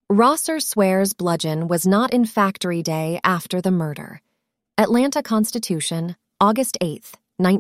Rosser swears bludgeon was not in factory day after the murder. Atlanta Constitution, August 8,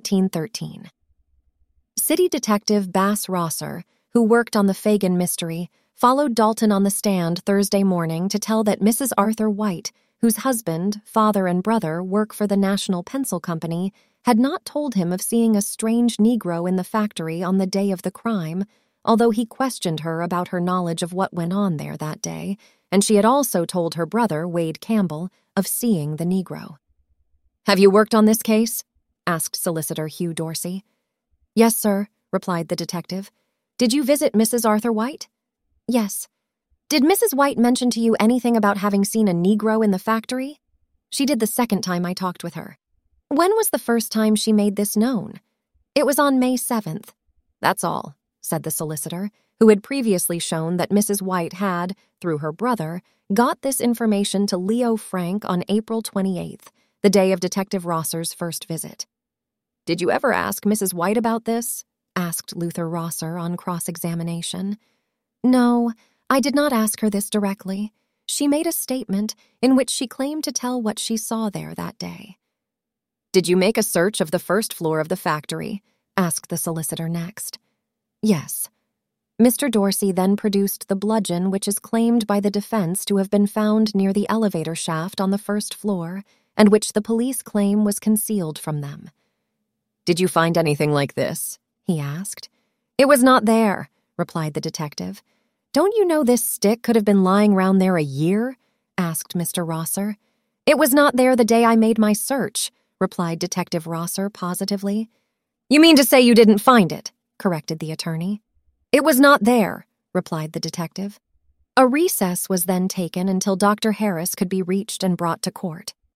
1913. City Detective Bass Rosser, who worked on the Fagan mystery, followed Dalton on the stand Thursday morning to tell that Mrs. Arthur White, whose husband, father, and brother work for the National Pencil Company, had not told him of seeing a strange Negro in the factory on the day of the crime, although he questioned her about her knowledge of what went on there that day, and she had also told her brother, Wade Campbell, of seeing the Negro. "Have you worked on this case?" asked Solicitor Hugh Dorsey. "Yes, sir," replied the detective. "Did you visit Mrs. Arthur White?" "Yes." "Did Mrs. White mention to you anything about having seen a Negro in the factory?" "She did the second time I talked with her." "When was the first time she made this known?" "It was on May 7th. "That's all," said the solicitor, who had previously shown that Mrs. White had, through her brother, got this information to Leo Frank on April 28th, the day of Detective Rosser's first visit. "Did you ever ask Mrs. White about this?" asked Luther Rosser on cross-examination. "No, I did not ask her this directly. She made a statement in which she claimed to tell what she saw there that day." "Did you make a search of the first floor of the factory?" asked the solicitor next. "Yes." Mr. Dorsey then produced the bludgeon which is claimed by the defense to have been found near the elevator shaft on the first floor, and which the police claim was concealed from them. "Did you find anything like this?" he asked. "It was not there," replied the detective. "Don't you know this stick could have been lying round there a year?" asked Mr. Rosser. "It was not there the day I made my search," replied Detective Rosser positively. "You mean to say you didn't find it?" corrected the attorney. "It was not there," replied the detective. A recess was then taken until Dr. Harris could be reached and brought to court.